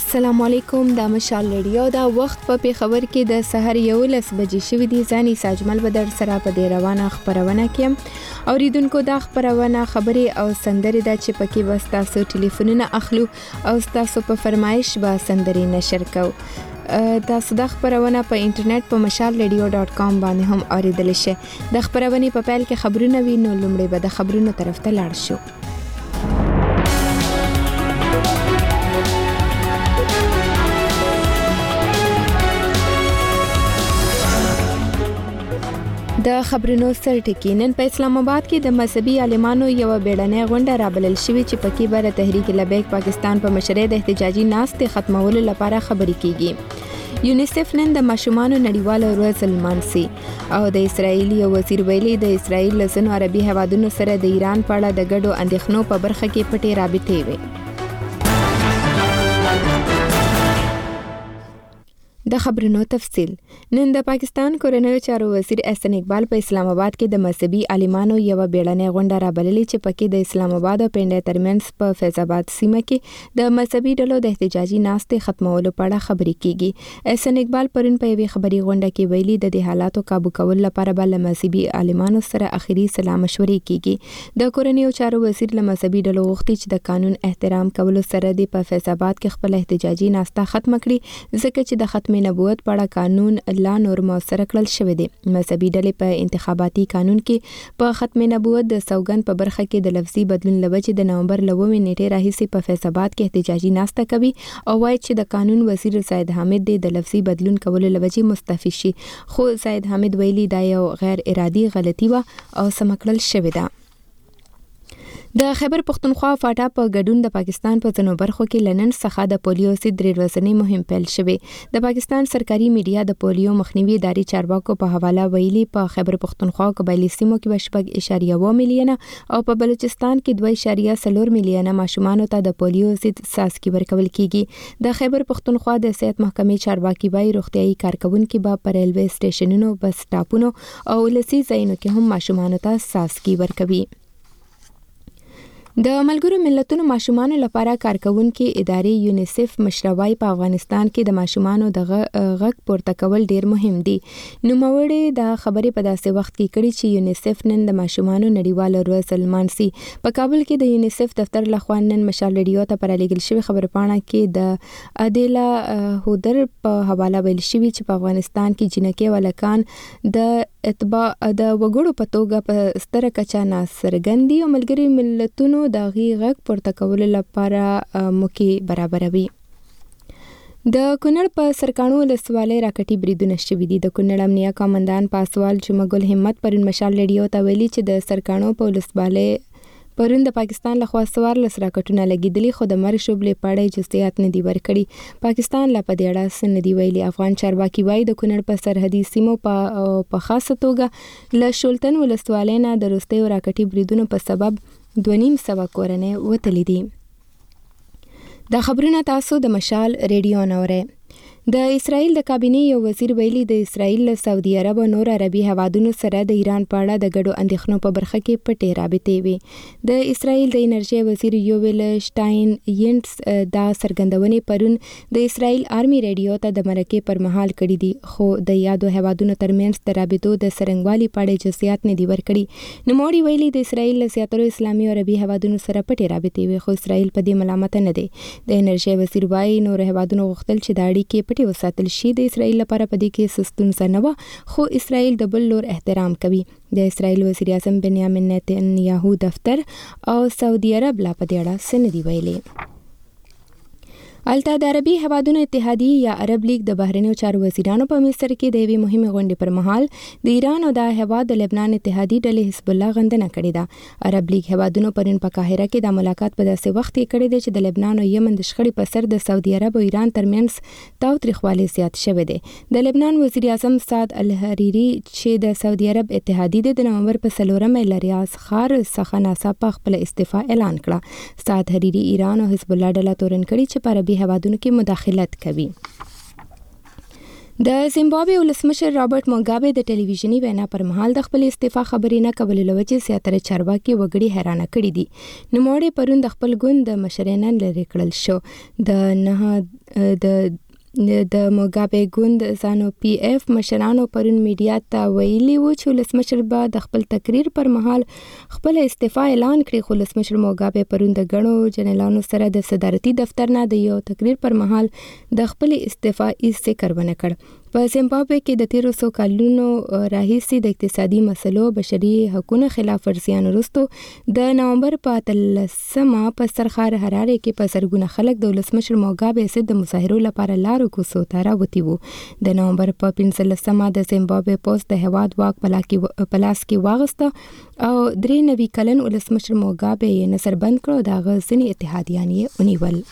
السلام علیکم. د مشال ریډیو دا وخت په پیښور کې د سحر 11 بجې شوې دي. ځاني ساجمل بدر سره په دې روانه خبرونه کې اوریدونکو دا خبرونه خبري او سندري د چې پکې بس تاسو ټلیفونونه اخلو او تاسو په فرمایش به سندري نشر کو. تاسو د خبرونه په انټرنیټ په mashalradio.com باندې هم اوریدل شئ. د خبرونه په پیل کې خبرونه وینو، لومړی به د خبرونو طرف ته لاړ شو. د خبرونو سرټکی نن په اسلام آباد کې د مذهبي عالمانو یو بیړنۍ غونډه رابلل شوې چې پکې بر تحریک لبیک پاکستان په مشرۍ د احتجاجي ناستې ختمولو لپاره خبرې کیږي. یونیسف نن د ماشومانو نړیواله ورځ لمانځي او د اسرایل یو وزیر ویلي د اسرایل له ځینو عربي هیوادونو سره د ایران په اړه د ګډو اندېښنو په برخه کې پټې رابطې وي. د خبرونو تفصیل. نن د پاکستان کورنیو چارو وزیر احسن اقبال په اسلام آباد کې د مذهبي عالمانو یو بیړنۍ غونډه رابللې چې پکې د اسلام آباد او پنډه ترمنځ په فیض آباد سیمه کې د مذهبي ډلو د احتجاجي ناستې ختمولو په اړه خبرې کیږي. احسن اقبال پرون په یوې خبري غونډه کې ویلي د دې حالاتو قابو کول لپاره بل مذهبي عالمانو سره اخیری سلا مشورې کیږي. د کورنیو چارو وزیر له مذهبي ډلو غوښتي چې د قانون احترام کولو سره د په فیض آباد کې خپل احتجاجي ناسته ختم کړي، ځکه چې د ختم نبوت په اړه قانون لا نور موثر کړل شوی دی. مذهبي ډلې په انتخاباتي قانون کې په ختم نبوت د سوګند په برخه کې د لفظي بدلون لوجې د نومبر 9 نیټې راهیسې په فیض آباد کې احتجاجي ناسته کوي او وایي چې د قانون وزیر زاهد حامد د لفظي بدلون کولو لوجې مستعفي شي، خو زاهد حامد ویلي دا یو غیر ارادي غلطي و او سم کړل شوی ده. د خیبر پختونخوا فاټا په ګډون د پاکستان په ځینو برخو کې لنن څخه د پولیو ضد درې ورځنی مهم پیل شوی. د پاکستان سرکاري میډیا د پولیو مخنیوي ادارې چارواکو په حواله ویلي په خیبر پختونخوا قبایلی سیمو کې 8.1 میلیونه او په بلوچستان کې 2.4 میلیونه ماشومان ته د پولیو ضد څاڅکي ورکول کیږي. د خیبر پختونخوا د صحت محکمې چارواکي وایي روغتيایي کارکونکو به پر ریلوي سټیشنونو، بس سټاپونو او ولسي ځایونو کې هم ماشومان ته څاڅکي ورکوي. د ملګرو ملتونو ماشومانو لپاره کارکونکو ادارې یونیسف مشروعي په افغانستان کې د ماشومانو د غږ پورته کول ډیر مهم دي. نوموړي د خبرې په داسې وخت کې کړي چې یونیسف نن د ماشومانو نړیواله ورځ لمانځي. په کابل کې د یونیسف دفتر لخوا نن مشال ریډیو ته پرلېږل شوی خبرپاڼه کې د عادله هودر په حواله ویل شوی چې په افغانستان کې جنکې ولکان د اتباع د وګړو په توګه په ستره کچه ناسرګندي او ملګري ملتونو د غږ پورته کولو لپاره موقع برابروي. د کونړ په سرکانو ولسوالۍ راکټي بریدونه شوي دي. د کونړ امنیه قومندان پاسوال جمعګل همت پرون مشال ریډیو ته ویلي چې د سرکانو په ولسوالۍ پرون د پاکستان لخوا 14 راکټونه لګیدلي، خو د مرګ شوبلې پړې جزئیات نه دي ورکړي. پاکستان لا په دې اړه څه نه دی ویلي. افغان چارواکي وایي د کونړ په سرحدي سیمو په خاصه توګه له شولتن ولسوالۍ نه د وروستیو راکټي بریدونو په سبب 2.5 کورنۍ وتلې دي. د خبرونه تاسو د مشال ریډیو نورې. د اسرایل د کابینې یو وزیر ویلي د اسرایل له سعودي عرب او نور عربي هیوادونو سره د ایران په اړه د ګډو اندېښنو په برخه کې پټې رابطې وي. د اسرایل د انرژي وزیر یوویل شټاین ینټس دا څرګندونې پرون د اسرایل آرمي ریډیو ته د مرکې پر مهال کړي دي، خو د یادو هیوادونو ترمنځ د رابطو د څرنګوالي په اړه جزئیات نه دي ورکړي. نوموړي ویلي د اسرایل له زیاترو اسلامي او عربي هیوادونو سره پټې رابطې وي، خو اسرایل په دې ملامت نه دی. د انرژي وزیر وایي نور هیوادونو غوښتل چې د اړیکې پټې وساتل شي. د اسرایل لپاره په دې کې ستونزه نه وه، خو اسرایل د بل لور احترام کوي. د اسرایل وزیر اعظم بنیامین نتنیاهو دفتر او سعودي عرب لا په دې اړه څه نه دي ویلي. الته د عربي هیوادونو اتحادیه یا عرب لیگ د بهرنیو چارو وزیرانو په مصر کې د یوې مهمه غونډې پر مهال د ایران او د هیواد د لبنان اتحادی ډلې حزب الله غندنه کړې ده. عرب لیگ هیوادونو پرون په قاهره کې د ملاقات په داسې وخت کې کړې ده چې د لبنان او یمن د شخړې په سر د سعودي عرب او ایران ترمنځ تاوتریخوالی زیات شوی دی. د لبنان وزیر اعظم سعد الحریری چې د سعودي عرب اتحادی د نومبر په 4 ل ریاض ښار څخه ناڅاپه خپل استعفا اعلان کړه. سعد حریری ایران او حزب الله ډله تورن کړي چې په عربي هیوادونو کې مداخلت کوي. د زیمبابوې ولسمشر رابرټ موګابې د ټلویزیوني وینا پر مهال د خپل استعفا خبرې نه کولو له وجې زیاتره چارواکي وګړي حیرانه کړي دي. نوموړی پرون د خپل ګوند د مشرانو لرې کړل شو. د موګابې ګوند زانو پی اف مشرانو پرون میډیا ته ویلي و چې ولسمشر به د خپل تقریر پر مهال خپل استعفا اعلان کړي، خو ولسمشر موګابې پرون د غنو جنرالانو سره د صدارتي دفتر نه د یو تقریر پر مهال د خپل استعفا هیڅ ذکر ونه کړ. په زیمبابوې کې د 1300 کلونو راهیسې د اقتصادي مسلو بشري حقوقو خلاف ورزیانو وروسته د نومبر په 13 په سرخار حراره کې په زرګونه خلک د ولسمشر موګابې ضد د مظاهرو لپاره لارو کوڅو ته راوتي وو. د نومبر په 15 د زیمبابوې پوسټ د هواد واک په لاس کې واغسته او 93 کلن ولسمشر موګابې یې نظربند کړ او د هغه ځینې اتحادیان یې ونیول.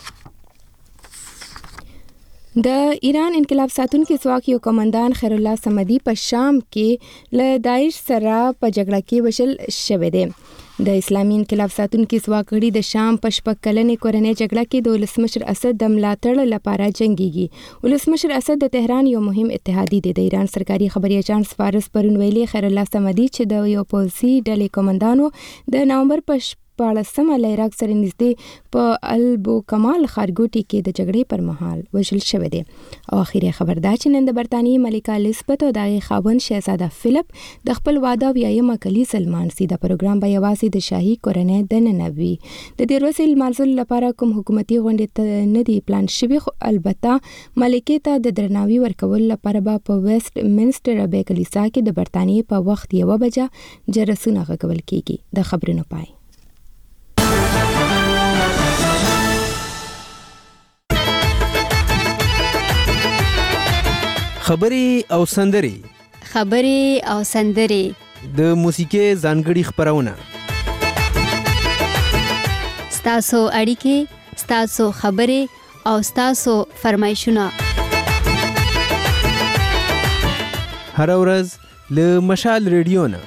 د ایران انقلاب ساتونکي ځواک یو کمانډان خیر الله صمدي په شام کې له داعش سره په جګړه کې وژل شوی دی. د اسلامي انقلاب ساتونکي ځواک غړي د شام په 6 کلنې کورنۍ جګړه کې د ولسمشر اسد د ملاتړ لپاره جنگيږي. ولسمشر اسد د تهران یو مهم اتحادی دی. د ایران سرکاري خبري اژانس فارس پرون ویلي خیر الله صمدي چې د یو پوځي ډلې کمانډانو د نومبر په 14 له عراق سره نږدې په البو کمال خارګوټي کې د جګړې پر مهال وژل شوی دی. او اخیری خبر دا چې نن د برتانیې ملکه الیزابت او د خاوند شهزاده فلیپ د خپل واده ویایم کلیزه لمانځي. د پروګرام به یوازې د شاهي کورنۍ دننه وي. د دې ورځې لمانځلو لپاره کوم حکومتي غونډې نه دی پلان شوی، خو البته ملکې ته د درناوي ورکول لپاره به په ویسټ منسټر ابي کلیسا کې د برتانیې په وخت 1 بجه جرسونه غږول کیږي. د خبرونو پای. خبرې او سندرې د موسیقي ځانګړي خبرونه، ستاسو اړیکې، ستاسو خبرې او ستاسو فرمایشونه هر ورځ له مشال ریډیو نه.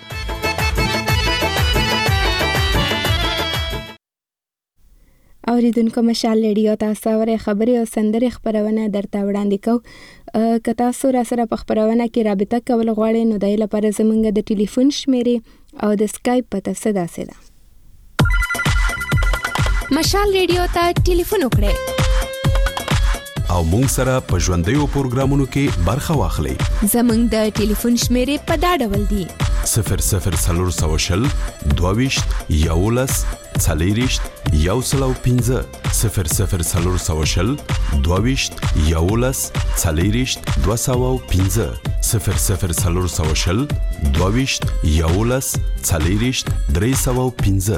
اوریدونکو مشال ریډیو تاسو اورئ خبرې او سندرې خبرونه درته وړاندې کوو. که تاسو را سره په خبرونه کې رابطه کول غواړئ نو د لپاره زموږ د ټلیفون شمیرې او د اسکایپ پته داسې ده. مشال ریډیو ته ټلیفون وکړئ او مونږ سره په ژوندیو پروګرامونو کې برخه واخلئ. زموږ د ټلیفون شمیرې په دا ډول دي: 00 22 11 40 105 00 22 11 40 205 00 22 11 40 305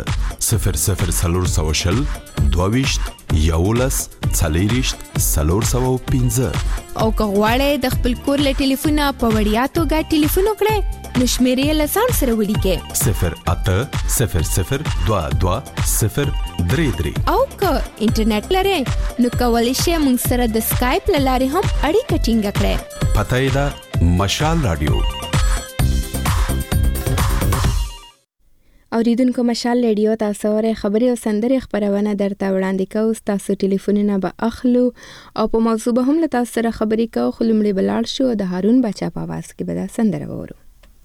00 22 11 40 305. او که غواړئ د خپل کور له ټلیفونه په وړیا توګه ټلیفون وکړئ نو شمیرې له ځان سره ولیکئ 080022 او که انټرنیټ لرئ نو کولی شئ موږ سره د اسکایپ له لارې هم اړیکه ټینګه کړئ. پته یې ده مشال رادیو. اوریدونکو مشال ریډیو تاسو اورئ خبرې او سندرې خبرونه درته وړاندې کوو. تاسو ټلیفونونه به اخلو او په موضوع به هم له تاسو سره خبرې کوو. خو لومړی به لاړ شو د هارون بچا په आवाज کې به دا سندره وورو.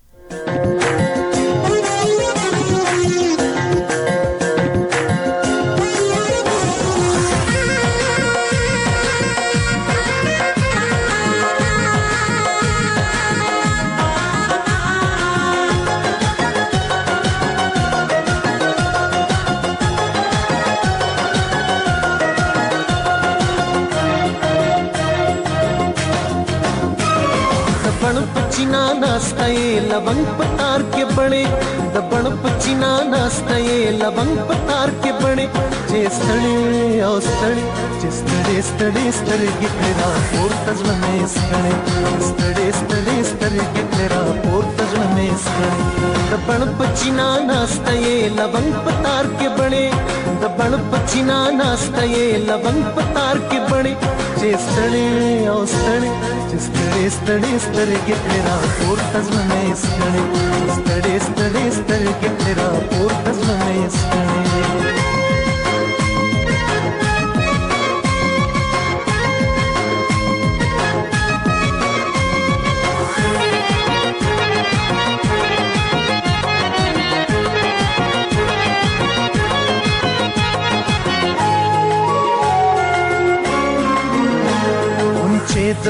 पचीना नास्ता ये लवंग पतार के बने दबण पचीना नास्ता ये लवंग पतार के बने जे स्थळे ओ स्थळे जे स्थळे गिटरा और तजव में स्थळे स्थळे गिटरा और तजव में स्थळे दबण पचीना नास्ता ये लवंग पतार के बने दबण पचीना नास्ता ये लवंग पतार के बने जे स्थळे ओ स्थळे स्थळे गिटरा और तजव में स्थळे स्थळे गिटरा और तजव में स्थळे.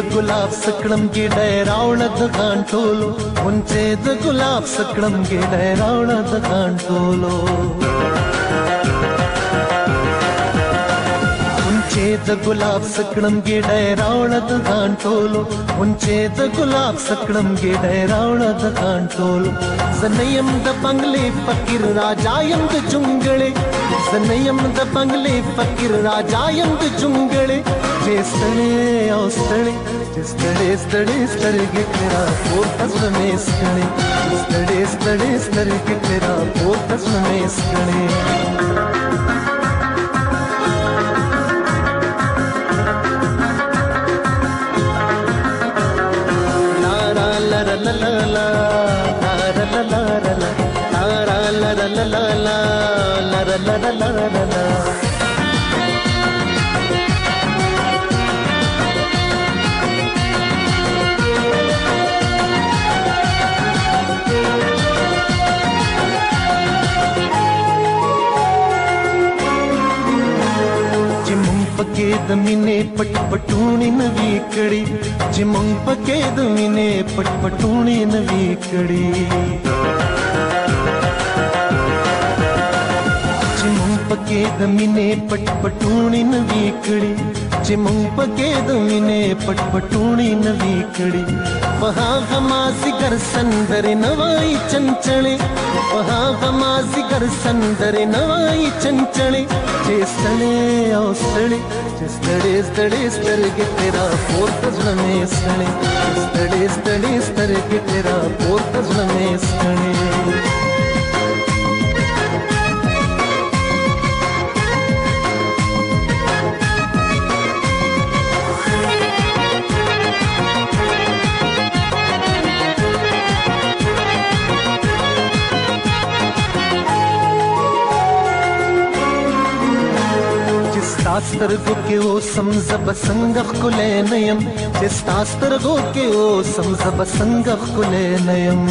गुलाब सकड़म गिडे रावणद कांटोलो मुंचेद गुलाब सकड़म गिडे रावणद कांटोलो ಮುಂಚೇದ ಗುಲಾಬ್ ಸಕ್ಳಂ ಗಿಡ ರಾವಣದ ಕಾಂಟೋಲು ಮುಂಚೇದ ಗುಲಾಬ್ ಸಕ್ಳಂ ಗಿಡ ರಾವಣದ ಕಾಂಟೋಲು ಸನಯಂದ ಬಂಗ್ಲೆ ಫಕೀರ್ ರಾಜಾಯಂದ ಜುಂಗಳೆ ಸನಯಂದ ಬಂಗ್ಲೆ ಫಕೀರ್ ರಾಜಾಯಂದ ಜುಂಗಳೆ ಜೇಸ್ತಳೆ ಔಸ್ತಳೆ ಜೇಸ್ತಳೆ ಸ್ತಳೆ ಸ್ತಳಿಗೆ ಕೆರ ಪೋರ್ಟಸ್ ಮೇಸ್ಕಳೆ ಸ್ತಳೆ ಸ್ತಳೆ ಸ್ತಳಿಗೆ ಕೆರ ಪೋರ್ಟಸ್ ಮೇಸ್ಕಳೆ ಪಕೇದ ಮಿನೆ ಪಟ್ಪಟೂಣಿ ನವಿ ಕಡಿ ಜಿಮಂಗ್ ಪಕೇದ ಮಿನೆ ಪಟ್ಪಟೂಣಿ ನವಿ ಕಡಿ ಜಿಮಂಗ್ ಪಕೇದ ಮಿನೆ ಪಟ್ಪಟೂಣಿ ನವಿ ಕಡಿ ಜಿಮಂಗ್ ಪಕೇದ ಮಿನೆ ಪಟ್ಪಟೂಣಿ ನವಿ ಕಡಿ वहाँ हमासी घर संदरे नवाई चंचले वहाँ हमासी घर संदरे नवाई चंचले चेस्तले औस्तले चेस्तले स्तले स्तले के तेरा पोर्टस में स्तले स्तले स्तले स्तले के तेरा पोर्टस में स्तले سترگو کے او سمزب سنگخ کلے نیم چستا سترگو کے او سمزب سنگخ کلے نیم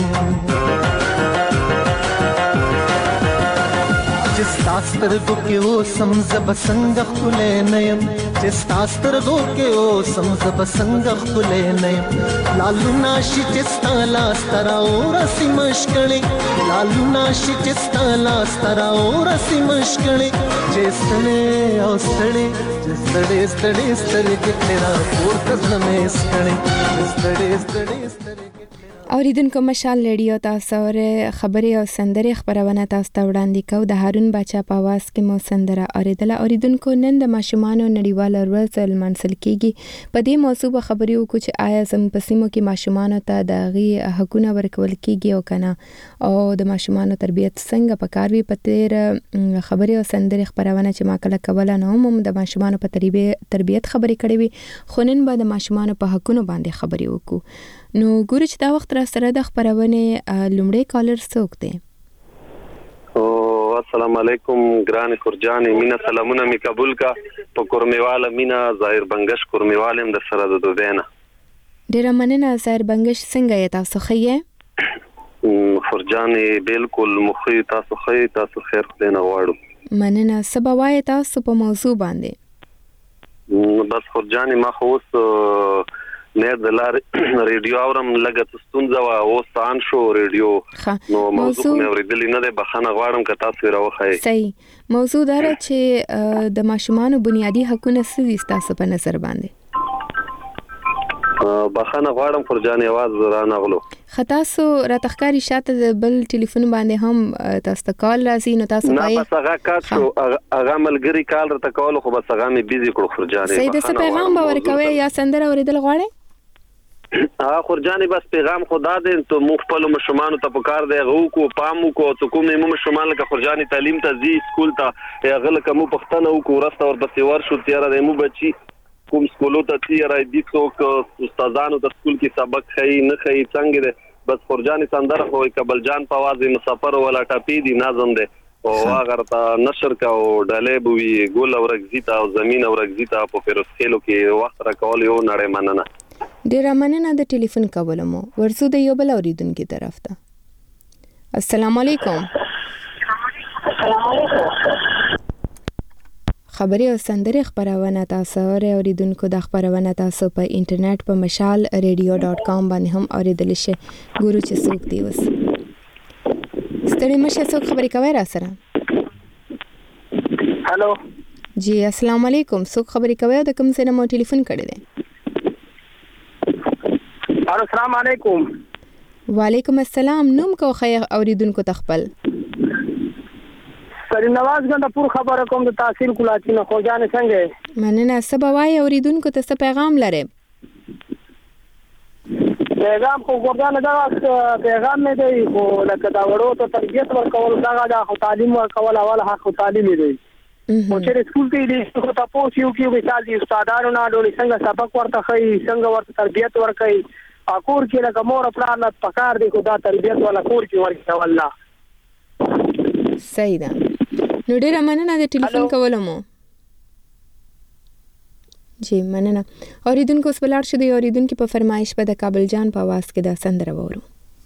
چستا سترگو کے او سمزب سنگخ کلے نیم چستا سترگو کے او سمزب سنگخ کلے نیم لالو ناشی چستا لاسترا او رسی مشکڑے لالو ناشی چستا لاسترا او رسی مشکڑے چستڑے اوستڑے چستڑے ستڑے ستڑے کے تیرا پورتس میں ستڑے چستڑے ستڑے ستڑے اوریدونکو مشال ریډیو تاسو سره خبري او سندري خبرونه تاسو ته وړاندې کوو د هارون باچا په आवाज کې مو سندره اوریدله. اوریدونکو نن د ماشومانو نړیواله ورځ لمانځل کیږي. په دې موضوع به خبري وکړو چې آیا زموږ په سیمو کې ماشومانو ته د غي حقونه ورکول کیږي او کنه او د ماشومانو تربیت څنګه پکار وي. په تیر خبري او سندري خبرونه چې ما کله کوله نو هم د ماشومانو په تربیت خبري کړې وي خو نن به د ماشومانو په حقونو باندې خبري وکړو. نو ګورو چې دا وخت را سره د خبرونه لومړی کالر څوک دی؟ السلام علیکم ګران خورجان مینا سلامونه می قبول کا په کورمیواله مینا ظاهر بنگش کورمیوالم د سره د دوبینه ډیره مننه ظاهر بنگش څنګه یې تاسو خیه خورجان بالکل مخې تاسو خې تاسو خیر خدای نه واړو مننه سبا وای تاسو په موضوع باندې بس خورجان ما خوس نه دلار ریډیو اورم لګت ستونزه وا او ستان شو ریډیو نو موضوع مې اوریدل نه ده بخښنه غواړم که تاسو راوخی صحیح موضوع دا چې د ماشومانو بنیادی حقونه څه دي تاسو په نظر باندې بخښنه غواړم فرجان आवाज را نغلو خطا سو را تخکاری شاته بل ټلیفون باندې هم تاسو ته کال راځي نو تاسو نه بس هغه کات شو هغه ملګری کال را تکول خو بس هغه مې بیزی کړو فرجان صحیح د پیغام باور کوي یا سندره اوریدل غواړي خورجانې بس پیغام خدا دې ته مخ په مشمانو ته پکار دی غو کو پامو کو ته کومې مشمان لکه خورجانې تعلیم ته زی سکول ته غل کوم پښتنه او کو راسته ور بس ور شو تیار د مو بچي کوم سکولو ته تیار دي څوک استادانو د سکول کې سبق خي نه خي څنګه ده بس خورجانې سندره کوي کبل جان په आवाज مسافر ولا ټاپی دي نظم ده او اگر تا نشر کا او ډلې بوي ګول او رغزیتا او زمين او رغزیتا په فیروز خېلو کې وخت را کول یو نړۍ مننه ډیر مننه د ټلیفون کولمو ورسو د یو بل اوریدونکو طرف ته السلام علیکم خبري او سندري خبرونه تاسو اوریدونکو د خبرونه تاسو په انټرنیټ په mashalradio.com باندې هم اوریدل شئ. ګورو چې څوک دی وس. ستړي مشه څوک خبري کوي را سره؟ هالو جی السلام علیکم. څوک خبري کوي د کوم ځای نه مو ټلیفون کړی دی؟ السلام علیکم. وعلیکم السلام. نوم کو خیر اوریدونکو تخپل سری نواز غنډه پور خبره کوم د تحصیل کولاچی نه خو جان څنګه مننه. سبا وای اوریدونکو ته څه پیغام لري؟ پیغام خو ګردان دا پیغام نه دی خو لکه دا وړو ته تربیت ورکول دا خو تعلیم ورکول اول حق تعلیم دی. او چې سکول کې دي خو تاسو یو کې مثال دي استادانو نه ډول څنګه سبق ورته خي څنګه ورته تربیت ورکړي اکور کې لکه مور خپل نه پکار دي خو دا تربیت ولا کور کې ورکړي والله. صحیح ده. نو ډیره مننه د ټلیفون کولو مو. جی مننه. اوریدونکو سپلار شو دی اوریدونکو په فرمایش په د کابل جان په आवाज کې دا سندره وورو.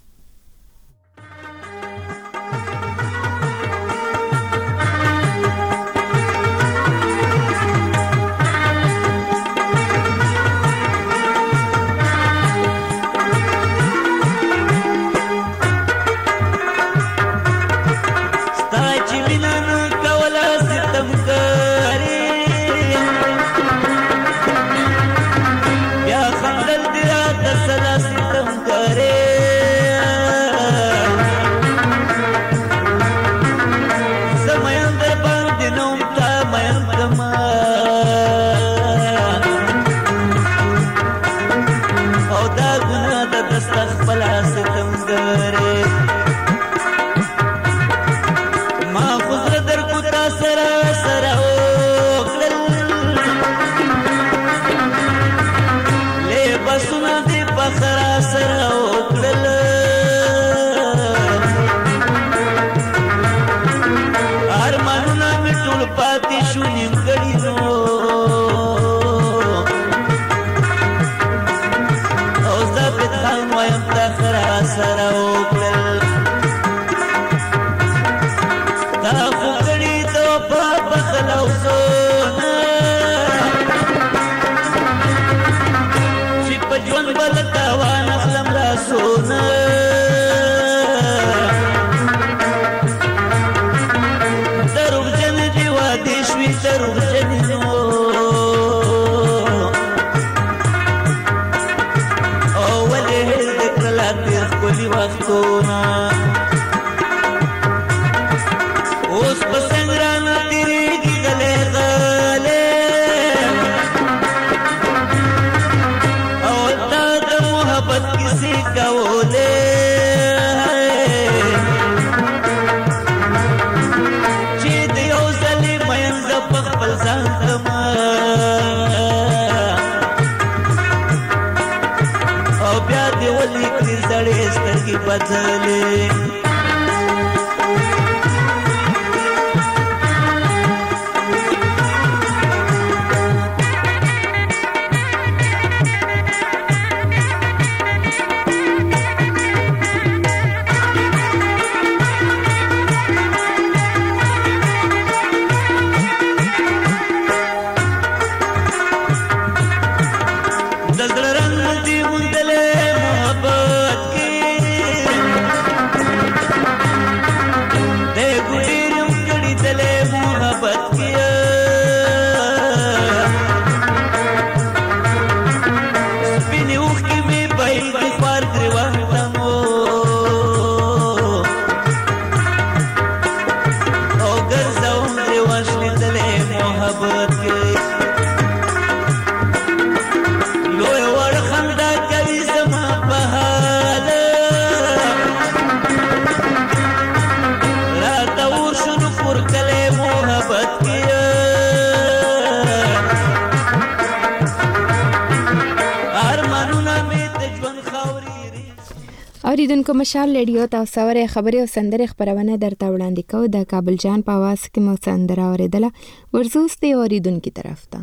اوریدونکو مشال ریډیو تاسو سره خبري او سندره خبرونه درته وړاندې کوو. د کابل جان په आवाज کې مو سندره اوریدله. ورزوس دی اوریدونکو طرف ته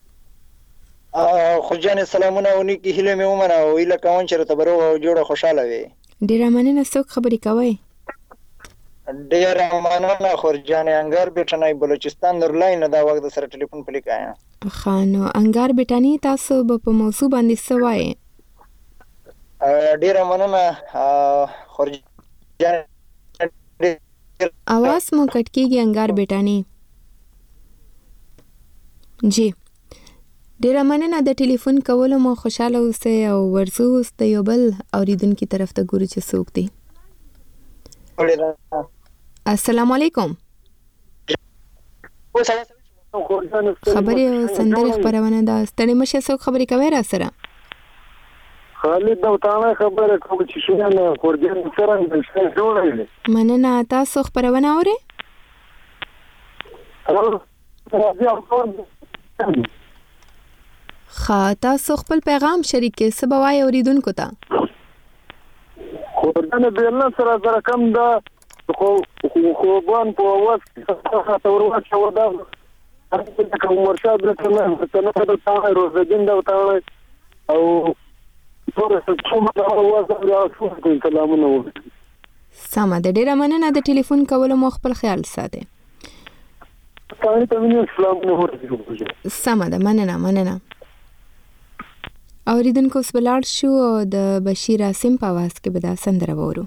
خو جان سلامونه ونی کی هله مې ومنه او اله کوم چې ته برو او جوړه خوشاله وي. ډیر مننه. څوک خبري کوي؟ ډیر مننه خورجان انګار بیٹنای بلوچستان نورلاین دا وخت سره ټلیفون پلیکایا خانو انګار بیٹانی تاسو په موضوع باندې سوای ډیر مننه خورجان आवाज مو کټ کیږي انګار بیٹانی جی ډیر مننه د ټلیفون کولو مو خوشاله اوسئ او ورزو د یو بل اوریدونکو طرف ته ګوري چې څوک دی السلام علیکم خبرې سندره خبرونه دا ستړي مشه څوک خبرې کوي را سره خالد دا وتاله خبره کوم چې شنه خورجان سره جوړه مننه تاسو خبرونه اورئ تاسو خپل پیغام شریک کې څه بوای اوریدونکو ته خورجان بیلنا سره زره کم دا خوبان په وخت توروا چې ودا کوم مرشد رسنه د تاغ روزګین دا وتاله او سمه د ډیره مننه د ټلیفون کولو مو خپل خیال ساتئ سمه ده مننه اوریدونکو سبلاړ شو د بشیر اسم په आवाज کې به دا سندره وورو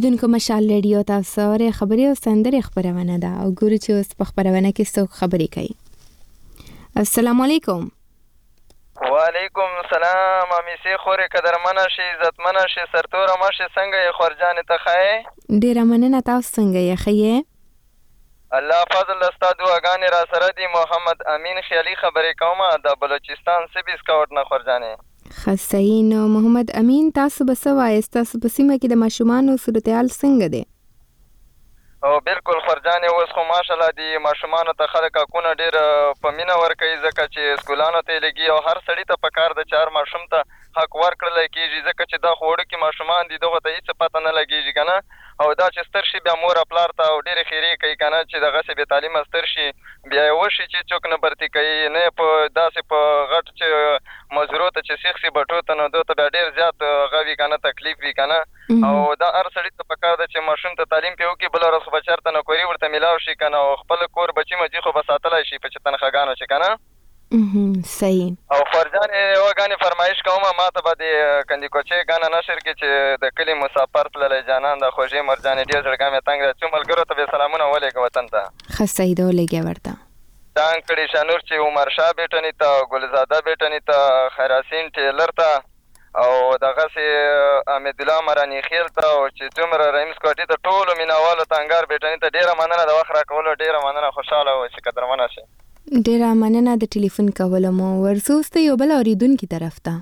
اوریدونکو مشال ریډیو تاسو اورئ خبري او سندري خبرونه ده او ګورو چې اوس په خبرونه کې څوک خبري کوي. السلام علیکم. وعلیکم السلام. امیسي خوري قدرمنه شي عزتمنه شي سرتوره مشه څنګه یې خورجان ته خای؟ ډیره مننه. تاسو څنګه یې خیه؟ الله فضل استاد واغان را سره دی. محمد امین خیالي خبرې کوم د بلوچستان سبي سکاوټ نه خورجانې. خصین محمد امین تاسو به سوای تاسو په سیمه کې د ماشومان صورتحال څنګه دی؟ او بالکل خورجانې اوس خو ماشالله دی ماشومان ته خلک حقونه ډیر په مینه ورکوي ځکه چې سکولانو ته لګي او هر سړی ته پکار د چار ماشوم ته حق ورکړل کېږي ځکه چې دا خوړو کې ماشومان دي دغه ته هیڅ پته نه لګیږي کنه او دا چې ستر شي بیا مور خپل ته او ډېر خیری کوي کنه چې دغه سه به تعلیم ستر شي بیا وشي چې څوک نه برتي کوي نه په داسې په غټ چې مزرو ته چې سیخ سي بټو ته نو دوی ته ډېر زیات غوي کنه تکلیف وی کنه او دا هر سړی ته پکار ده چې ماشوم ته تعلیم پیو کې بل ورځ بچرته نه کوي ورته ملاو شي کنه او خپل کور بچي مجي خو بساتلای شي په چتنخګانو چې کنه صحیح. او فرجان یو غانې فرمایش کوم ما ته به د کندي کوچې غانا نشر کې چې د کلی مسافر تللی جانان د خوږې مرجان ډېر زړګا مې تنګ راځي ملګرو ته به سلامونه ولېږه وطن ته خسای دو لګي ورته تان کړي شانور چې عمر شاه بیٹنی ته ګلزاده بیٹنی ته خیراسین ټیلر ته او دغه سي احمد الله مرانی خیل ته او چې څومره رئیس کوټی ته ټول میناوالو تنګار بیٹنی ته ډیره مننه د وخت راکولو ډیره مننه خوشاله و چې قدرمنه شي ډیره مننه د ټلیفون کولو مو ورسوسته یو بل اوریدونکو طرف ته.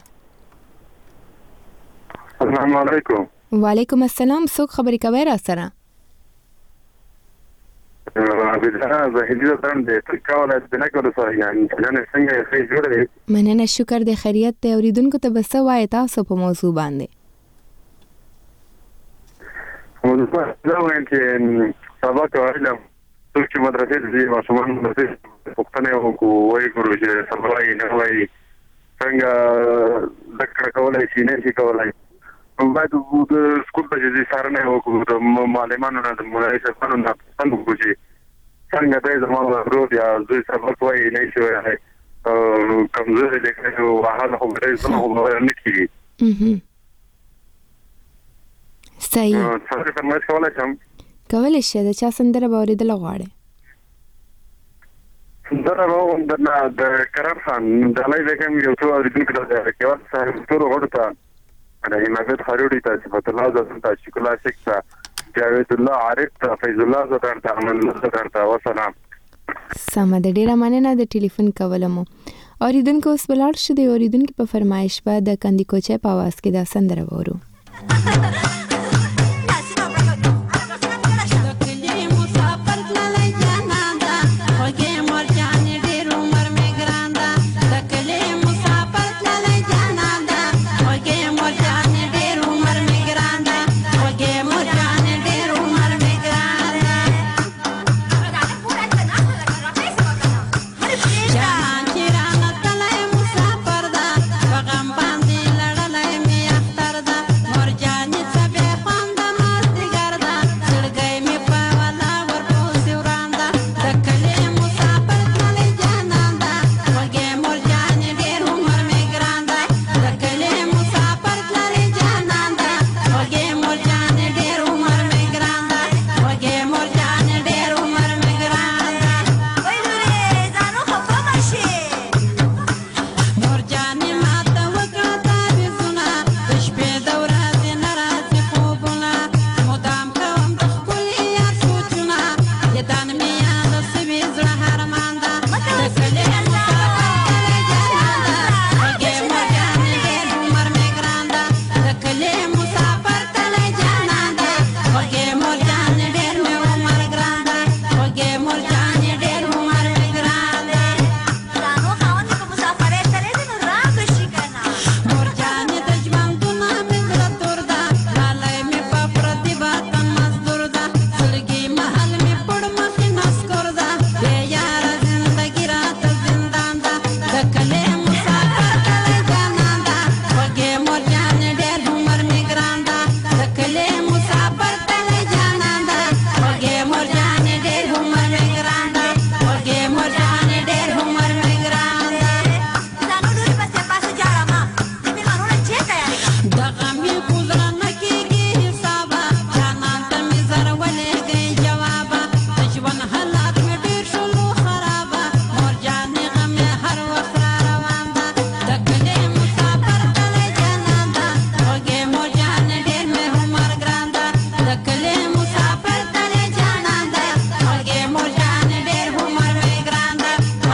السلام علیکم. وعلیکم السلام. څوک خبرې کوي را سره؟ زهیدی ترن دې تکاوله د نه کولو سره یعنی څنګه یې جوړ دی. مننه شکر د خیریت ته اوریدونکو ته بس وای تاسو په موضوع باندې. موضوع دا وایي چې سبق علم څوک مدرسې دې ماشومان مدرسې پښتنه وایي ګورو چې سبق یې نه وایي څنګه ذکر کولای شي نه شي کولای باید د سکول په دې سره نه وکړو د معلمانو نه د مدرسانو نه څنګه وکړي څنګه دې زموږ ورو یا زوی سبق وایي نه شي وایي کمزوري دې کړو هغه خو دې زموږ نه کیږي. صحیح. څنګه فرمایش کولای شم؟ کولای شي د چا سندره به اورېدل غواړي؟ سندره راوړم د کرار خان د لای کوم یو څو اوریدونکو ته کې واسه ټول غوړ ته د حمایت خاروړي ته صفات الله زړه ته شکل شیخ ته جاوید الله عارف ته فیض الله زړه ته امن الله زړه ته وسلام. سم د ډیره مننه د ټلیفون کولمو اوریدونکو اوس بلار شو د اوریدونکو په فرمایش به د کندي کوچې په आवाज کې دا سندره وورو. مرجان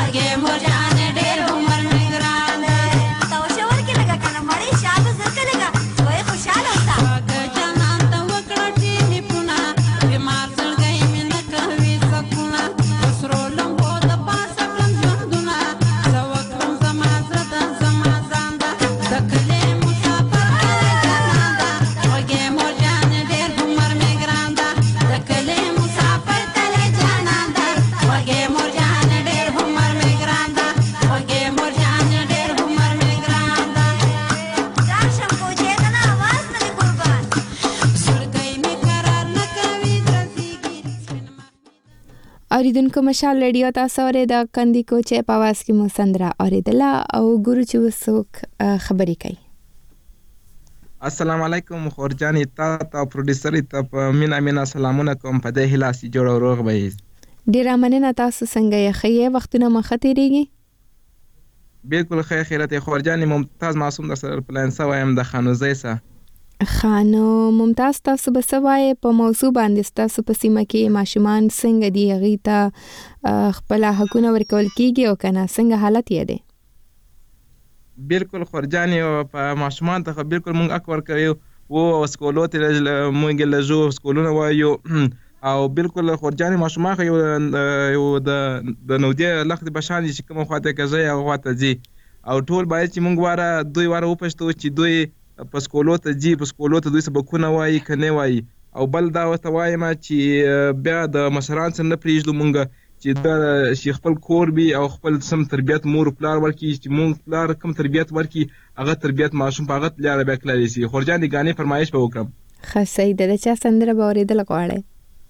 وګي مور جان ډېر عمر مې ګران دی تو شور کې لگا کنه مړی شاده زکه لگا وای خوشاله وتا واګه جانان ته وکړه ټلیفونه بیمار زړګي مې نه کوي سکونه وسرو لمبو د پاسه کړم ژوندونه زه وکړم زما زړه زما ځان ده د کلي مسافر جانان ده وګي مور جان ډېر عمر مې ګران ده د کلي مسافر تله جانان ده وګي مور جان ډېر عمر مې ګران ده وګي مور جان ډېر عمر مې ګران ده راشم کوچې کنه आवाज نه قربان زړګي مې قرار نه کوي درځيږي اوریدونکو مشال ریډیو تاسو اورئ د کندي کوچې په आवाज کې مو سندره اوریدله او ګورو چې وسوک خبرې کوي. السلام علیکم خورجان تا پروډوسر ته مینا سلامونه کوم په دې هلاسي جوړ او روغ به ډیره مننه تاسو څنګه یې خیه وختونه مخه تیریږي بالکل خیرت خورجان ممتاز معصوم در سره پلان سوایم د خانوزې سره خانو ممتاز تاسو به سوای په موضوع باندې تاسو په سیمه کې ماشومان څنګه دی غیتا خپل حقونه ورکول کیږي او کنه څنګه حالت یې دی بالکل خورجان په ماشومان ته بالکل مونږ اکور کوي وو سکولوت مونږ لجو سکولونه وایو او بالکل خورجان ماشومان خو یو د نودې لخت بشان چې کوم خواته کوي او خواته جی او ټول باید چې مونږ واره دوی واره وپښتو چې دوی په سکولوت جی په سکولوت دوی سبقونه وایي کنه وایي او بل دا وته وایم چې بیا د مشران څخه نه پریږدو مونږ چې دا شیخ خپل کور بي او خپل سم تربيت مور پلار ورکی چې مونږ پلار کوم تربيت ورکی هغه تربيت ماشوم په هغه لاره بیا کړی شي خورجان دي غاني فرمایش به وکم خاصه د چا سندره به اوریدل غواړي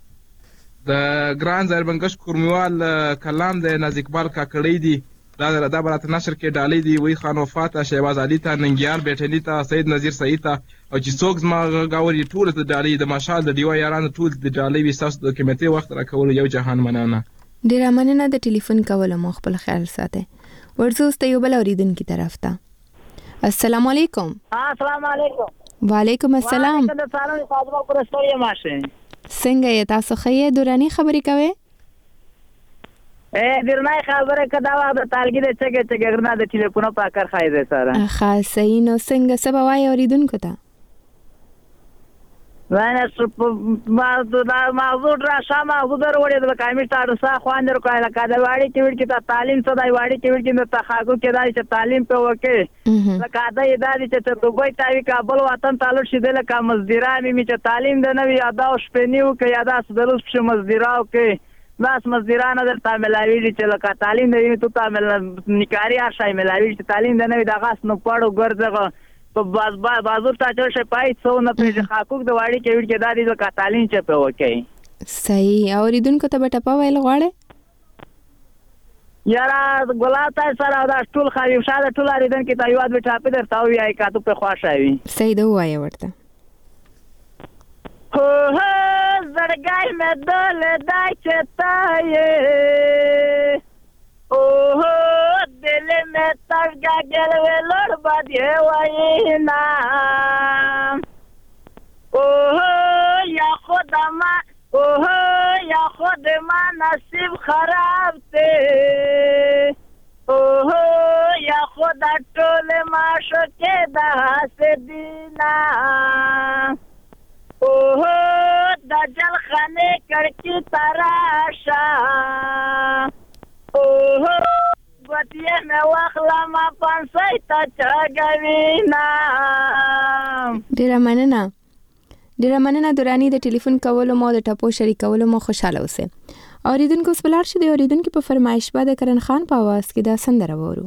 د ګران زربنګش کورمیوال کلام د نازک بال کا کړی دی دا برات نشر کې ډالې دی وی خان وفات شهباز علي ته ننګیار بیٹنی ته سید نذیر سعید ته او چې څوک ما غاوري ټول ته ډالې د ماشال د دیو یاران ټول د ډالې وي ساس د کمیټې وخت راکول یو جهان مننه ډیره مننه د ټلیفون کول مو خپل خیال ساتئ ورزوس ته یو بل اوریدونکو طرف ته السلام علیکم السلام علیکم وعلیکم السلام څنګه یې تاسو خیه دورانی خبرې کوي درنای خبره کدا وا د تالګي د چګه ګرنا د ټلیفون په کار خایده سره خاصه نو څنګه سبا وای اوریدونکو ته وانا موضوع را شامه حضور وړي د کمیټه ارسا خواندر کوله کدا واړي چې وړي چې تعلیم صدای واړي چې وړي چې تخاګو کې دای چې تعلیم په وکه لکه دا یادادي چې دوبۍ تاوی کابل وطن تعلق شیدل کا مزدوران می چې تعلیم د نوې ادا او شپنیو کې یادا سدلوس په مزدوراو کې بس مزدوران در تعاملوي چې لکه تعلیم دی ته تعامل نکاري ارشای ملاوي چې تعلیم د نوې د غاس نو پړو ګرځغه په بازار ته چې پای څو نه پېژ حقوق د واړي کې وړي دادي د تعلیم چې په وکي صحیح اوریدونکو ته به ټپا ویل غواړي یارا ګلاتا سره دا ټول خاوي شاده ټول اړیدن کې تایواد به ټاپې درته وي آی کا ته په خوشاوي صحیح دی وایي ورته هو زړګای مې دل دای چې تایې اوه دل مې ترګا ګل ولور باندې واینا اوه یا خدا ما اوه یا خود ما نصیب خراب ته اوه یا خدا ټول ما شکه دا سدینا اوه دجل خانه کړکی تراشا اوه غوتیه مې واخلا ما پانسای تا چاګوینا ډیره مننه دورانی د ټلیفون کولو مو د ټاپو شریکولو مو خوشاله اوسه اوریدونکو سپلار شه د اوریدونکو په فرمایش باندې کرن خان په आवाज کې دا سندره وورو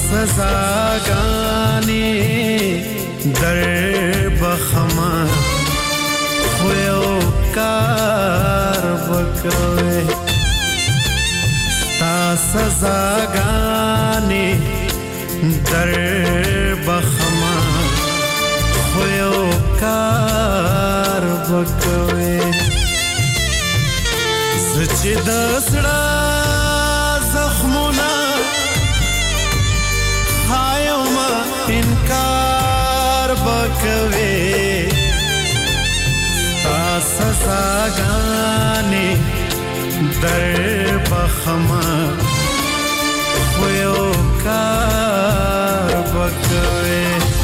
سزاګانې در بخما خو یو کار وکوي ستا سزاګانې در بخما خو یو کار وکوي چې د زړه زخمونه خایم انکار وکوي ستا سزاګانې در بخما خو یو کار وکوي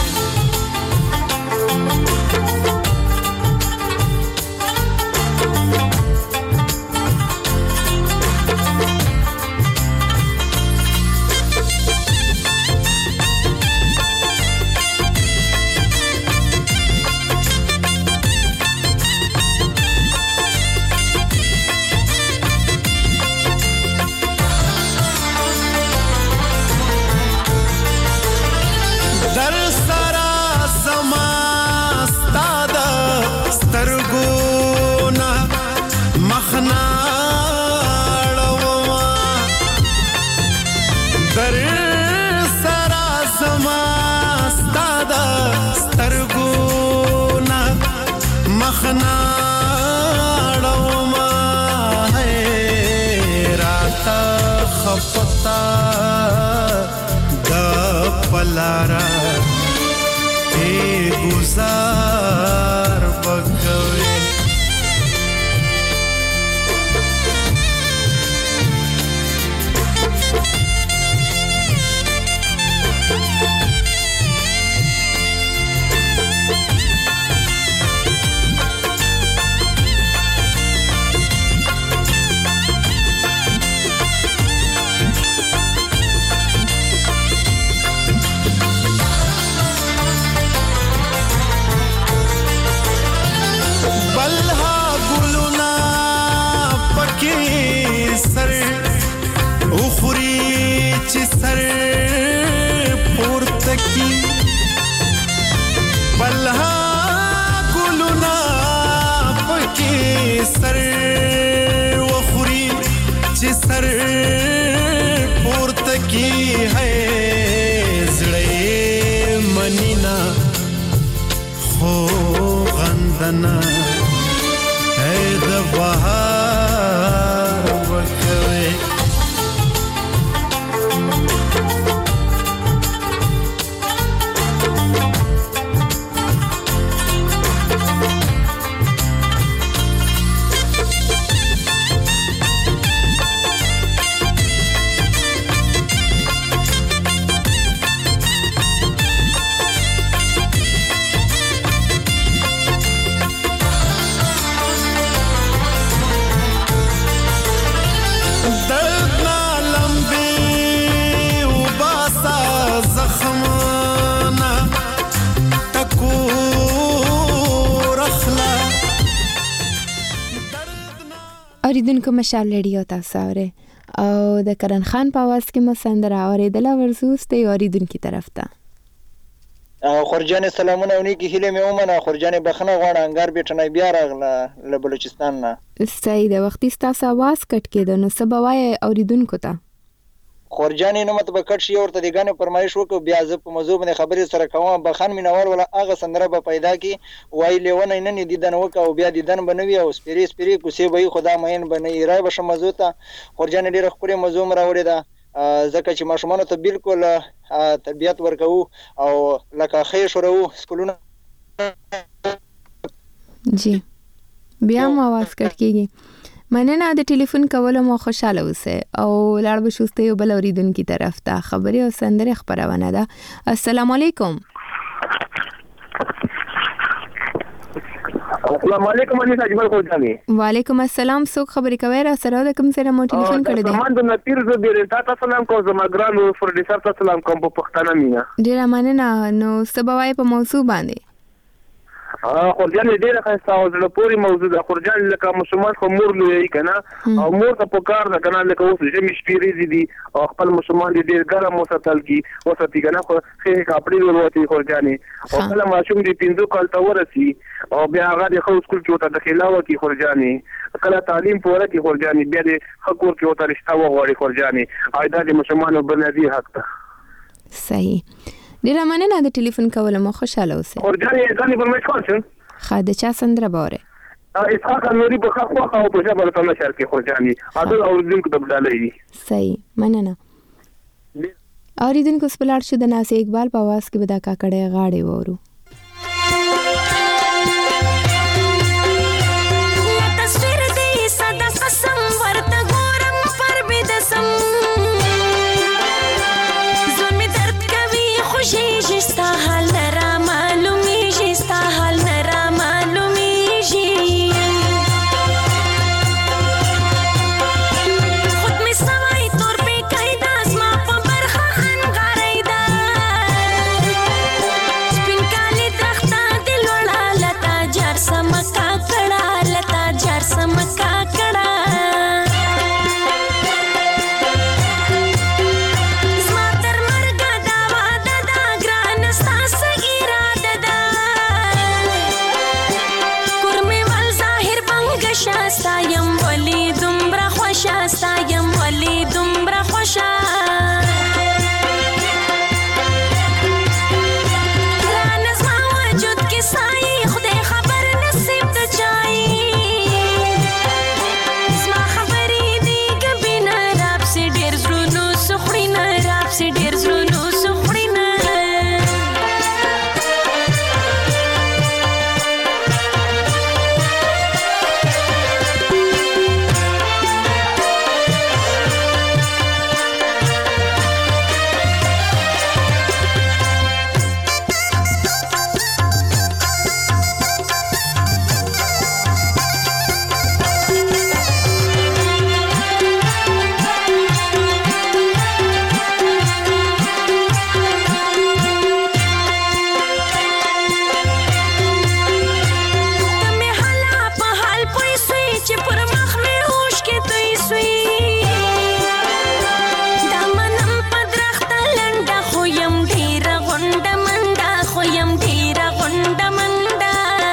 پلارا ای گزار بکوي سر وخوري چې سر پورته کی ہے زړه منینا خو غندنا ہے د بهار وکوي اوریدونکو مشال ریډیو تاسو اورئ او د کرن خان په आवाज کې مسندره اوریدله ورزوست دی اوریدونکو طرف ته خورجان سلامونه ونی کی هله مې ومنه خورجان بخنه غواړه انګار بیٹنای بیا راغله له بلوچستان نه صحیح د وخت تاسو आवाज کټ کېده نو سبوای اوریدونکو ته خورجان نو مت بکټ شي ورته دیګانه فرمایش وکړو بیا ز په موضوع باندې خبرې سره کوم بخان مینوال ولا اغه سندره به پیدا کی وای لیونه نه دیدن وکاو بیا دیدن بنوي او سپری کوسي وای خدا مین بنوي رای بشه موضوع ته خورجان ډیره خپل موضوع راوړی دا ځکه چې ماشومان ته بالکل تربیت ورکو او لکه خیر شروع سکولونه جی بیا مو आवाज کټ کیږي مننه د ټلیفون کولو مو خوشاله اوسه او لاړ به شوسته یو بل اوریدونکو طرف ته خبري او سندره خبرونه ده السلام علیکم السلام علیکم انیس اجمل خورجانی وعلیکم السلام څوک خبرې کوي را سره د کوم سره مو ټلیفون کړی دی زمان د نپیر ز بیره تاسو سلام کوم زما ګرانو پروډوسر تاسو سلام کوم په پښتانه مینا ډیر مننه نو سبا وای په موضوع باندې خورجان ډیره خسته او زړه پورې موضوع ده. خورجان لکه مسلمان خو مور لوی کنه او مور ته په کار ده کنه لکه اوس چې مشپيري دي او خپل مسلمان دي ډیر ګرم وساتل کی وساتي کنه خو خې کپڑے وروتي خورجاني او کله ماشوم دي 15 کال ته ورسي او بیا هغه د خو سکول کې وته داخله وکي خورجاني کله تعلیم پوره کی خورجاني بیا د حقوق کې وته رشتہ وغوړي خورجاني ایدا د مسلمانانو بنیادی حق ده. صحیح. ډیره مننه د ټلیفون کولو مو خوشاله اوسئ. خورجاني ځان فرمایش کوم خاده چا سندره باوره اسحاق نوري په خوا او په ځبر ته نشر کې خورجاني عادل او دین کو تبدالي. صحیح مننه. اوریدونکو سپلاړ شو د ناس اقبال په आवाज کې بدا کاکړې غاړې وورو. تصویر دې صدا قسم ورته ګورم پر بدسم زمي درد کوي خوشي جستا حال را معلومي جستا حال را معلومي جي خود می سوای تور په قاعده اسما په برخه انګاريدا سپین کالي درخته دل وړا لتا جر سمکا کړه لتا جر سمکا کړه زما تر مرګ دا واده دا ګران ستاس اراده دا کورمه ول ظاهر بنګ شاستا یم ولی دومره خوشاستا یم ولی دومره خوشا ګران زما وجود کې سای خدای خبر نصیب ته چای زما خبرې دی ګبینه راب سي ډیر زړونو سخړینه راب سي ډیر زړونو سخړینه تمه حالا په حال پوي سوي چې پر مخ مې هوش کې توي سوي دا منم په درخته لنډه خو يم ډېره غونډه منډه خو يم ډېره غونډه منډه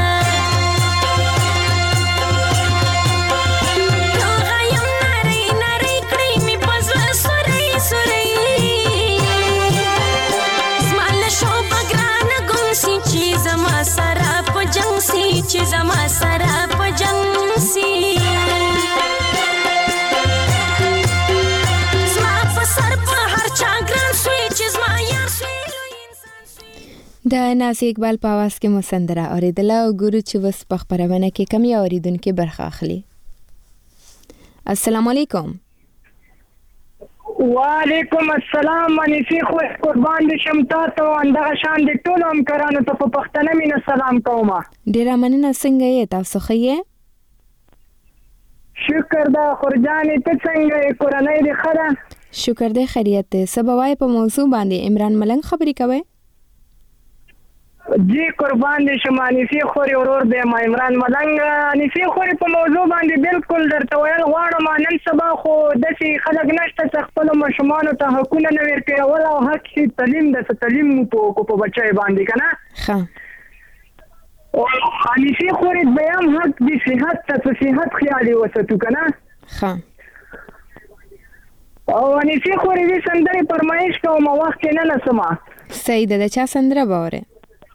روغه یم نرۍ نرۍ کړې مې په زړه سورۍ سورۍ زما له شوبه ګرانه ګم سي چې زما سره په جنګ سي چې زما سره په جنګ سي زما په سر په هر چا ګران سوی چې زما یار سوی د ناس اقبال په आवाज کې مو سندره اوریدله او ګورو چې وس په خبرونه کې کم یا اوریدونکو برخه اخلي. السلام علیکم. وعلیکم السلام منیسی خو قربان دي شمتا ته اندغه شان دي ټول همکارانو ته په پښتنه مینه سلام کوم. ډیره مننه. څنګه یې تاسو ښه یې؟ شکر دا خورجانې ته څنګه یې کورنۍ دې ښه ده؟ شکر دی خیریت دی. څه به وایې په موضوع باندې عمران ملنګ خبرې کوئ؟ جی قربان دي شما انیسی خوري ورور دی ما عمران ملنګ. انیسی خوري په موضوع باندې بالکل درته ویل غواړم نن سبا خو داسې خلک نشته چې خپلو ماشومانو ته حقونه نه ورکول او حق چې تعلیم ده تعلیم مو په بچی باندې که نه ښه انیسی خوري دویم حق د صحت ته صحت خیال یې وساتو که نه ښه او انیسی خوري دې سندرې فرمایش کوم وخت کې نه نسمه صحیح ده. د چا سندره به اورئ؟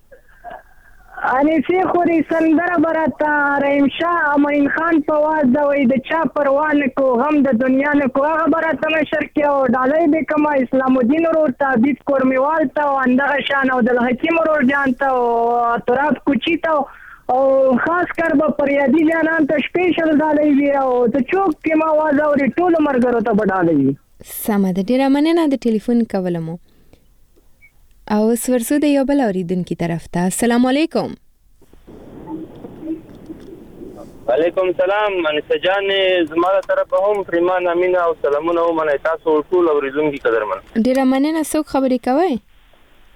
انیسی خوري سندره براته رحیم شاه امین خان په واز دا وای د چا پروا نه کو غم د دنیا نه کو هغه براته نشر کې او ډالۍ به کما اسلام الدین ورور ته بیت کورمیوال ته او اندغه شان او د حکیم ورور جان ته او تراب کوچی ته او خاص کر به پریادي جانان ته سپیشل ډالۍ وی او ته چوک کې ما واز اوري ټول مرګرو ته ډالۍ. سمه ده. ډیره مننه د ټلیفون کولو مو. او سورسو د یو بل اوریدونکي طرف ته. السلام علیکم. وعلیکم السلام. منصه جان زما له طرفه هم پریمان امینه او سلامونه هم منه تاسو ټول اوریدونکي قدرمن. ډیره مننه. څوک خبرې کوئ؟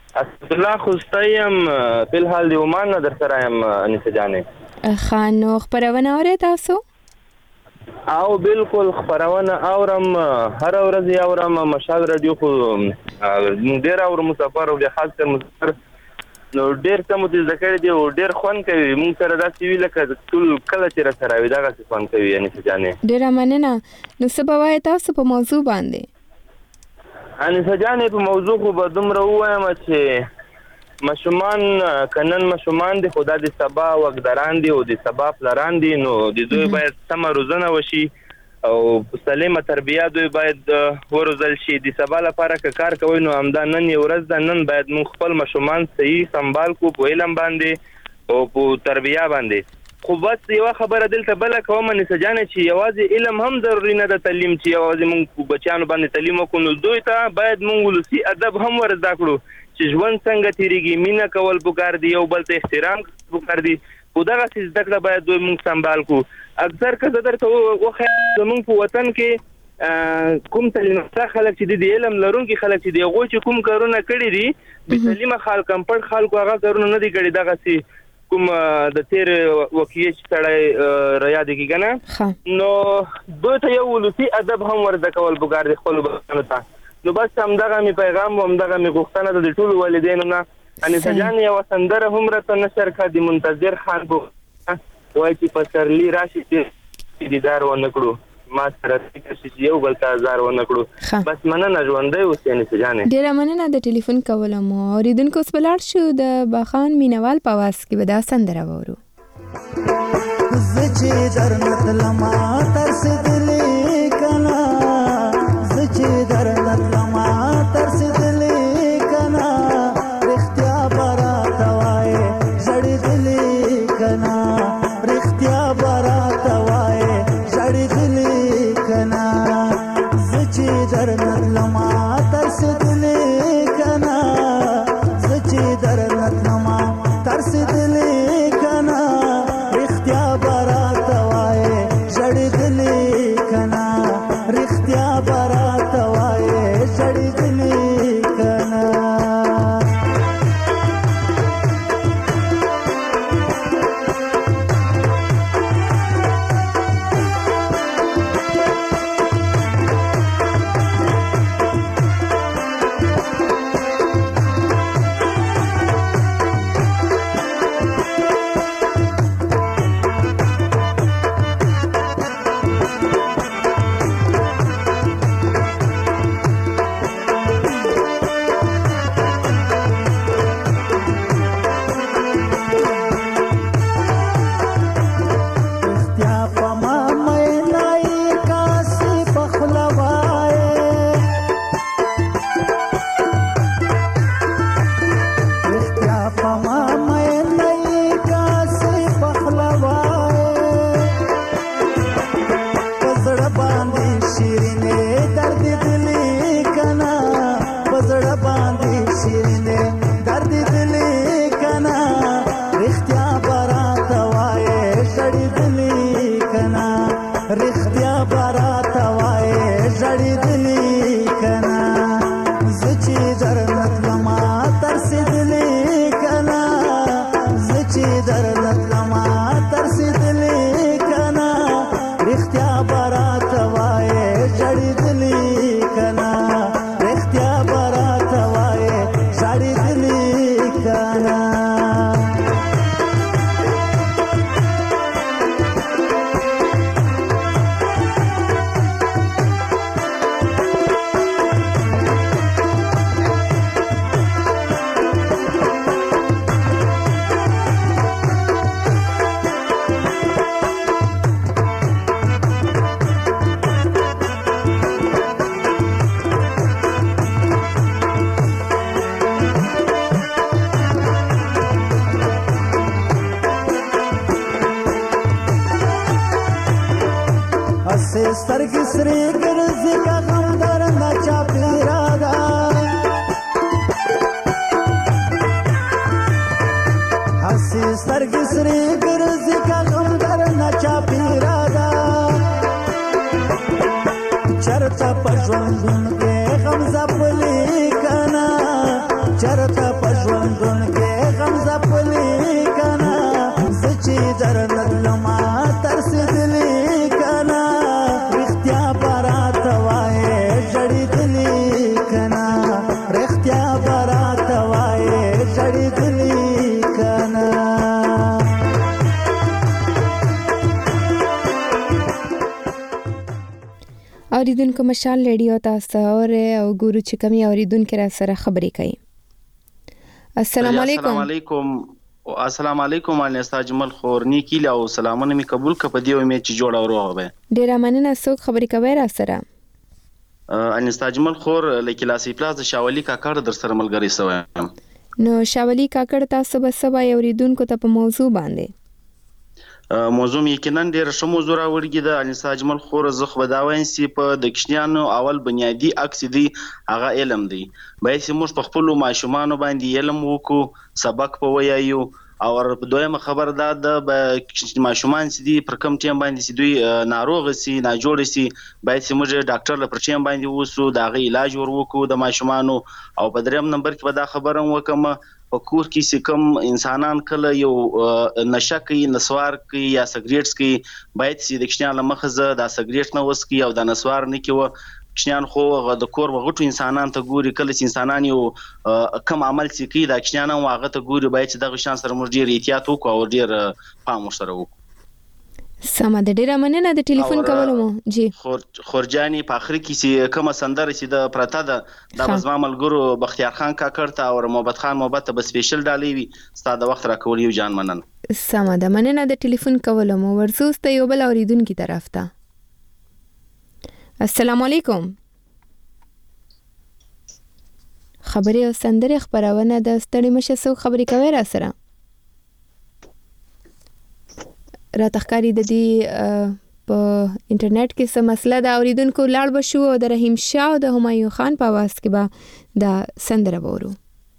الله خوستایم په الحال دی عمان نه در سره یم انیسه جانې خانو خبرونه اورئ تاسو او بالکل خبرونه اورم هر ورځ اورم مشال رادیو خو ډیر اورم مسافر او خاص کر مسافر نو ډیر څه مو د ذکر دی او ډیر خوان کوي مونږ سره دا سی ویل کړه ټول کله چې را سره وي دا څه خوان کوي انیسه جانې ډیر مننه نو څه به وایي تاسو په موضوع باندې انیسه جانې په موضوع خو به دومره ووایم چې ماشومان کنن ماشومان دي خدا د سبا وګداران دي او د سبا پلاران دي نو د دوی باید سم روزنه وشي او سلیمه تربیه دوی باید ورزل شي د سبا لپاره کار کوي نو همدا نن یو ورځ د نن باید موږ خپل ماشومان صحیح سنبال کو په علم باندې او په تربیه باندې خو بس یو خبره دلته بل کوم نه سجانه چې یوازې علم هم ضروري نه د تعلیم چې یوازې موږ بچیانو باندې تعلیم وکړو دوی ته باید موږ ولسی ادب هم ورزده کړو چې ژوند څنګه تیریږي مینه کول پکار دی یو بل ته احترام پکار دی خو دا څه زده کړه باید دوی موږ سنبال کو اکثر کله درته وخه زمونږ په وطن کې کوم تعلیم یافته خلک چې د علم لرونکي خلک چې دی غو چې کوم کارونه کړی دي د تعلیم خلک کمپړ خلکو هغه کارونه نه دي کړی دغه سي کوم د تیر وکیل چې تړای ریا دي کېنه نو دوی ته یو ولسی ادب هم ورته کول بګار دي خپل بچو ته نو بس همدغه می پیغام و همدغه می غوښتنه د ټولو والدینو نه انیسه جان یو سندره هم راته نشر کړه د منتظر خان بو وای چې په سرلی راشي چې دیدار ونه کړو ما سره چې یو بل ته زار ونه کړو بس مننه ژوندۍ اوسې انیسه جانې ډیره مننه د ټلیفون کولو مو اوریدونکو اوس ولاړ شو د باخان مینوال په आवाज کې به دا سندره وورو زچې درنت لما ترسدلې کنا زچې درنت لما ترسدلې کنا رښتیا برات وای زړېدلې کنا رښتیا برات وای زړېدلې کنا زچې درنت لما ترسدلې کنا زچې درنت لما ترسدلې کنا رښتیا برات وای زړېدلې کنا رښتیا برات وای زړېدلې کنا چرته اوریدونکو مشال ریډیو تاسو او ګورو چې کومي اوریدونکو را سره خبرې کوي. السلام علیکم. السلام علیکم انستا جمل خورنی کیله او سلامونه می قبول ک په دیو می چې جوړ اورو به ډیر مننه. څوک خبرې کوي را سره؟ انستا جمل خور لکلاسي پلاس د شاولي کاکړ در سره ملګری سوم. نو شاولي کاکړ تاسو به سبا اوریدونکو ته په موضوع باندې موضوع یقینا ډیر ښه موضوع راوړی د انستا جمل خور زخ بداوین سی په د کشنیانو اول بنیادی عکس دی هغه علم دی. به سي موږ په خپل ماشومان باندې علم وکړو، سبق په وایو او دویمه خبر دا د ماشومان سي دي پر کم ټیم باندې سي دوی ناروغ سي نه جوړ سي باید سي موږ ډاکټر لپاره ټیم باندې وسو دا غي علاج ورکو د ماشومانو. او په دریم نمبر کې به دا خبره وکم په کور کې سي کم انسانان کله یو نشه کوي، نسوار کوي یا سګریټس کوي باید سي د کشنیان مخزه دا سګریټ نه وسکي او دا نسوار نه کوي. کشنیان خو د کور وغټو انسانان ته ګوري، کله چې انسانان یو کم عمل سي کوي دا کشنیان واغه ته ګوري باید چې دغه شان سره موږ ډیر احتیاط وکړو او ډیر پام سره وکړو. سم د ډیره مننه د ټلیفون کولو مو. جی خورجاني په اخر کې سي کوم سندره سي د پرتا د بزما ملګرو بختیار خان کاکړ ته او محمد خان محبت ته سپیشل ډالۍ وي ستاسو وخت راکول یو جان مننه. سم د مننه د ټلیفون کولو مو. ورسوسته یو بل اوریدونکو طرف ته. السلام علیکم. خبري او سندري خبرونه د ستړي مشه سو خبري کوي را سره را تخکاری د دې په انټرنیټ کې څه مسله دا اوریدونکو لاړ بشو او د رحیم شاه او د همایون خان په आवाज کې به دا سندره وورو.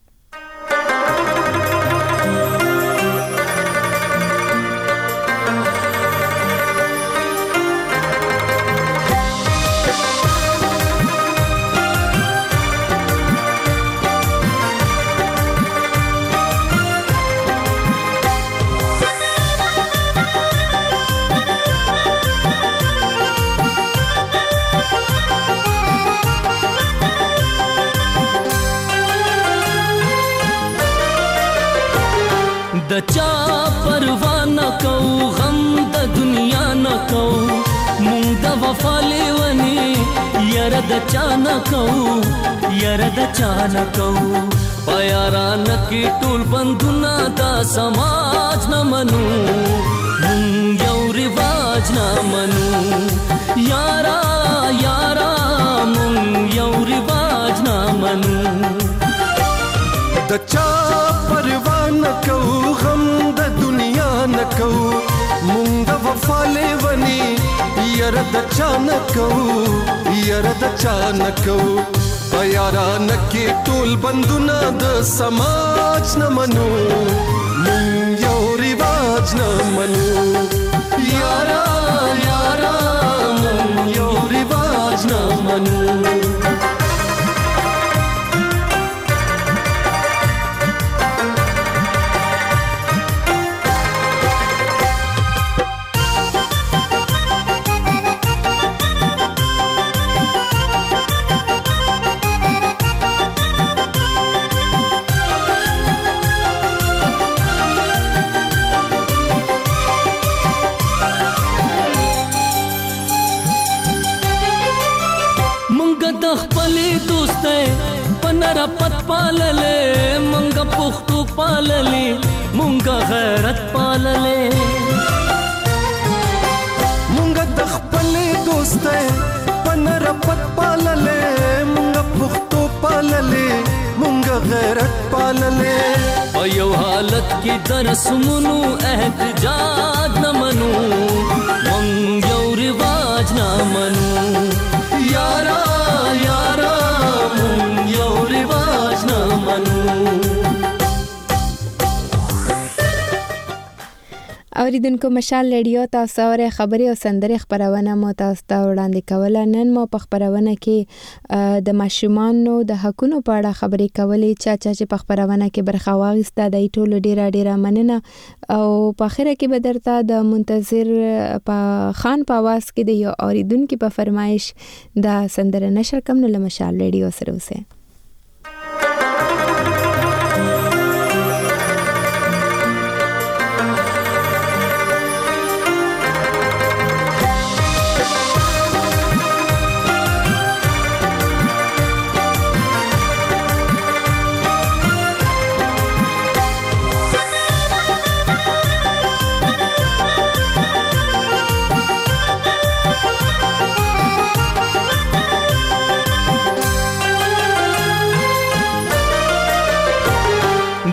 د چا پروا نه کو غم د دنیا نه کو مونږ د وفا لیونی یاره د چا نه کو یاره د چا نه کو پیاران کې ټول بندونه دا سماج نه منو مونږ یو رواج نه منو یارا یارا مونږ یو رواج نه منو. د چا پروا نه کو غم د دنیا نه کو مونږ د وفا لیونی یاره د چا نه کو یاره د چا نه کو پیاران کې ټول بندونه د سماج نه منو مونږ یو رواج نه منو یارا یارا مونږ یو رواج نه منو. پنر پت پاللې مونږه پښتو پاللې مونږه غیرت پاللې مونږه د خپلې دوستۍ پنر پت پاللې مونږه پښتو پاللې مونږه غیرت پاللې په یو حالت کې د رسمونو احتجاج نه منو مونږ یو رواج نه منو یارا یارا مونږ یو رواج نه منو. اوریدونکو مشال ریډیو تاسو اورئ خبري او سندري خبرونه مو تاسو ته وړاندې کوله. نن مو په خبرونه کې د ماشومانو د حقونو په اړه خبرې کولې. چې په خبرونه کې برخه واخیسته د ټولو ډیره مننه او په اخر کې به درته د منتظر په خان په आवाज کې د یو اوریدونکو په فرمایش د سندره نشر کوم نو مشال ریډیو سره اوسه.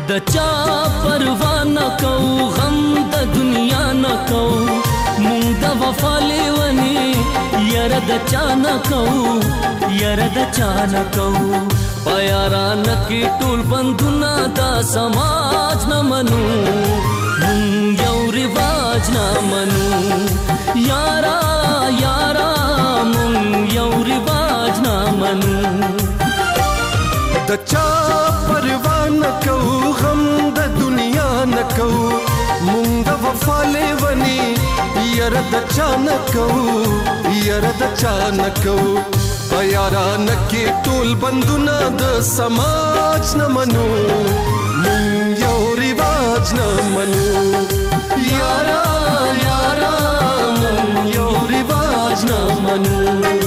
د چا پروا نه کو غم د دنیا نه کو مونږ د وفا لیونی یاره د چا نه کو یاره د چا نه کو په یارانه کې ټول بندونه دا سماج نه منو مونږ یو رواج نه منو یارا یارا مونږ یو رواج نه منو د چا پروا نه کو غم د دنیا نه کو مونږ د وفا لیونی یاره د چا نه کو یاره د چا نه کو په یارانه کې ټول بندونه د سماج نه منو مونږ یو رواج نه منو یارا یارا مونږ یو رواج نه منو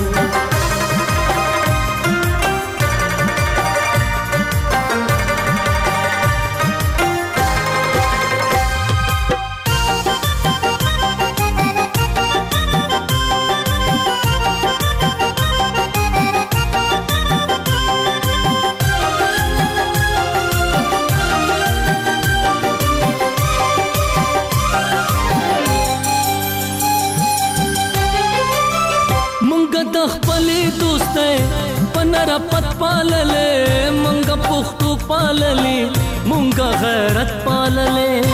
پنر پت پاللې مونږه پښتو پاللې مونږه غیرت پاللې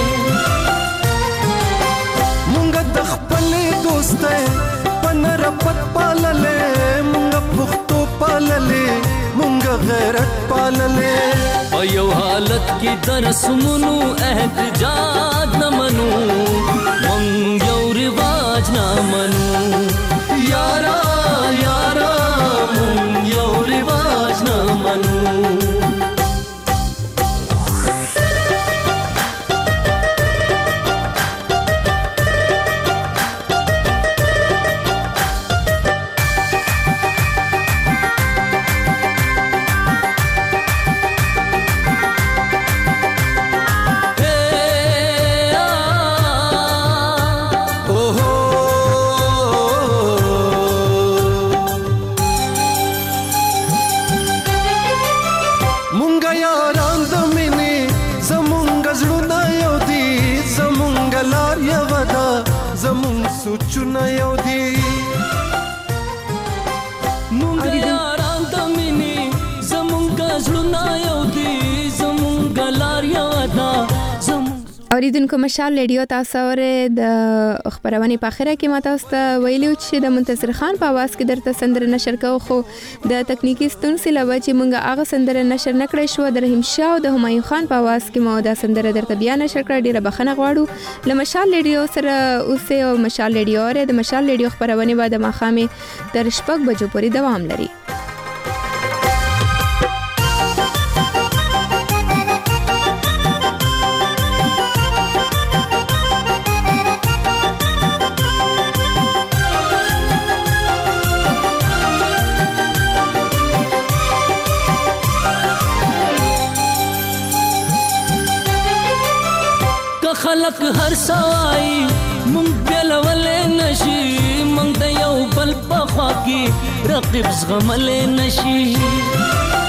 مونږه د خپلې دوستۍ پنر پت پاللې مونږه پښتو پاللې مونږه غیرت پاللې په یو حالت کې د رسمونو احتجاج نه منو مونږ یو رواج نه منو یارا یارا مونږ یو رواج نه منو سوچونه یو دی مونږ یاران د مینې زمونږ زړونه یو دي زمونږ لار یو ده اوریدونکو مشال ریډیو تاسو اورئ د خبرونه په اخره کې ماته است ویلو چې د منتصر خان په आवाज کې درته سندره نشر کوو خو د تکنیکی ستونزې لوي چې مونږه هغه سندره نشر نکړې شو د رحیم شاه او د همایون خان په आवाज کې مو دا سندره درته بیا نشر کړه ډیره بخښنه غواړو له مشال ریډیو سره اوسه او مشال ریډیو اورئ د مشال ریډیو خبرونه بعد ماخامه تر 6 بجو پورې دوام لري خلق هر سوای مونږ بلولې نشي مونږ د یو بل په خوا کې رقیب زغملې نشي